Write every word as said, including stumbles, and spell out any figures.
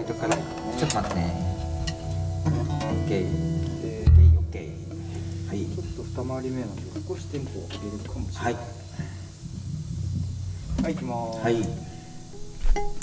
いとくからちょっと待ってね。 OK で OK。 はい、 ちょっと二回り目なんで少しテンポを上げるかもしれない。 はいはい、行きます。 はい。